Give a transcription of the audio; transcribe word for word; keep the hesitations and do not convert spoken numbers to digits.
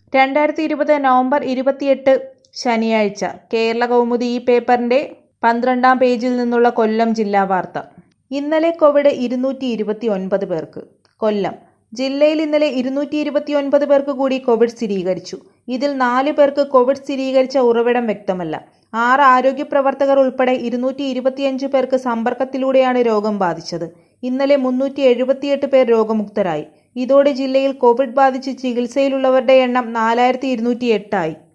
രണ്ടായിരത്തി ഇരുപത് നവംബർ ഇരുപത്തിയെട്ട് ശനിയാഴ്ച കേരള കൗമുദി ഈ പേപ്പറിന്റെ പന്ത്രണ്ടാം പേജിൽ നിന്നുള്ള കൊല്ലം ജില്ലാ വാർത്ത. ഇന്നലെ കോവിഡ് ഇരുന്നൂറ്റി ഇരുപത്തി ഒൻപത് പേർക്ക്. കൊല്ലം ജില്ലയിൽ ഇന്നലെ ഇരുന്നൂറ്റി ഇരുപത്തി ഒൻപത് പേർക്ക് കൂടി കോവിഡ് സ്ഥിരീകരിച്ചു. ഇതിൽ നാല് പേർക്ക് കോവിഡ് സ്ഥിരീകരിച്ച ഉറവിടം വ്യക്തമല്ല. ആറ് ആരോഗ്യ പ്രവർത്തകർ ഉൾപ്പെടെ ഇരുന്നൂറ്റി ഇരുപത്തിയഞ്ച് പേർക്ക് സമ്പർക്കത്തിലൂടെയാണ് രോഗം ബാധിച്ചത്. ഇന്നലെ മുന്നൂറ്റി എഴുപത്തിയെട്ട് പേർ രോഗമുക്തരായി. ഇതോടെ ജില്ലയിൽ കോവിഡ് ബാധിച്ച് ചികിത്സയിലുള്ളവരുടെ എണ്ണം നാലായിരത്തി ഇരുന്നൂറ്റി എട്ടായി.